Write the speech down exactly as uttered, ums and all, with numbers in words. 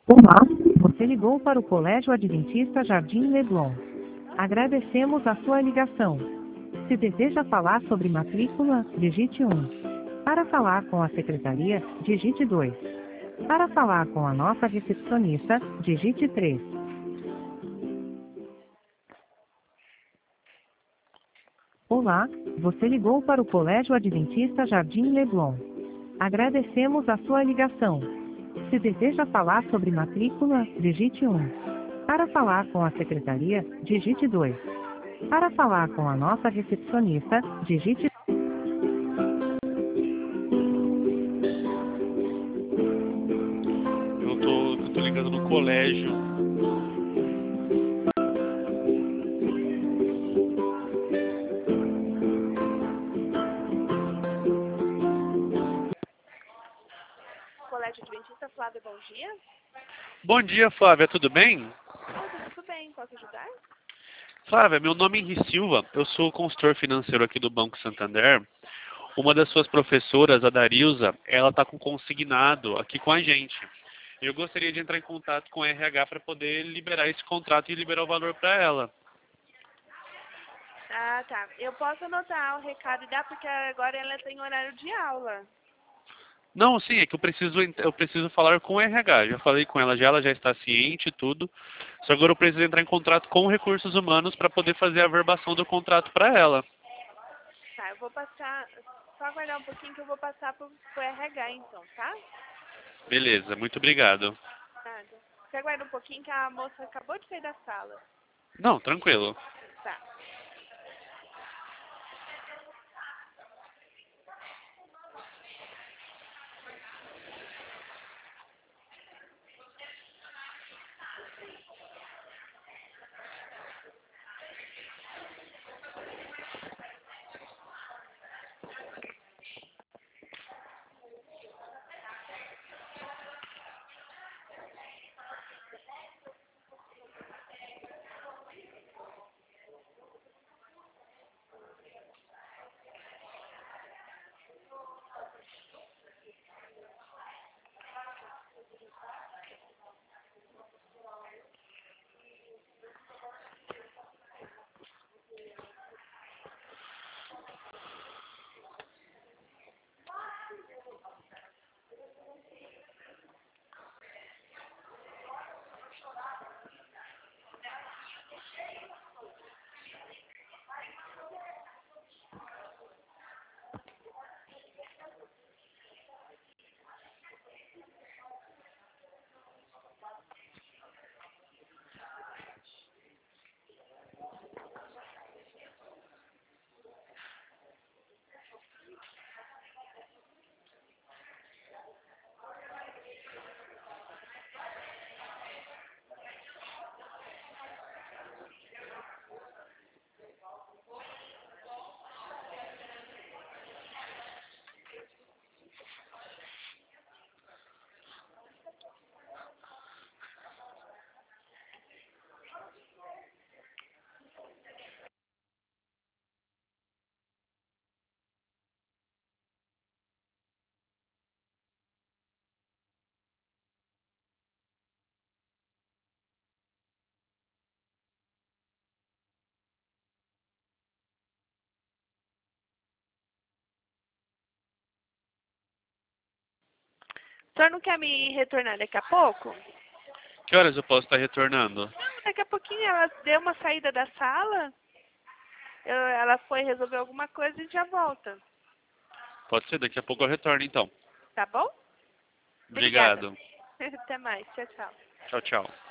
Olá, você ligou para o Colégio Adventista Jardim Leblon. Agradecemos a sua ligação. Se deseja falar sobre matrícula, digite um. Para falar com a secretaria, digite dois. Para falar com a nossa recepcionista, digite três. Olá, você ligou para o Colégio Adventista Jardim Leblon. Agradecemos a sua ligação. Se deseja falar sobre matrícula, digite um. Para falar com a secretaria, digite dois. Para falar com a nossa recepcionista, digite Eu tô, eu tô ligando no colégio. Colégio Adventista, Flávia, bom dia. Bom dia, Flávia, tudo bem? Oi, tudo bem, posso ajudar? Flávia, meu nome é Henri Silva, eu sou consultor financeiro aqui do Banco Santander. Uma das suas professoras, a Darilza, ela está com consignado aqui com a gente. Eu gostaria de entrar em contato com o R H para poder liberar esse contrato e liberar o valor para ela. Ah, tá. Eu posso anotar o recado e dar, porque agora ela tem horário de aula. Não, sim, é que eu preciso, ent- eu preciso falar com o R H. Já falei com ela, já ela já está ciente e tudo. Só agora eu preciso entrar em contato com recursos humanos para poder fazer a verbação do contrato para ela. Tá, eu vou passar, só aguardar um pouquinho que eu vou passar pro, pro R H então, tá? Beleza, muito obrigado. Nada. Você aguarda um pouquinho que a moça acabou de sair da sala. Não, tranquilo. Tá. O senhor não quer me retornar daqui a pouco? Que horas eu posso estar retornando? Não, daqui a pouquinho ela deu uma saída da sala. Eu- ela foi resolver alguma coisa e já volta. Pode ser, daqui a pouco eu retorno então. Tá bom? Obrigada. Obrigado. Até mais. Tchau, tchau. Tchau, tchau.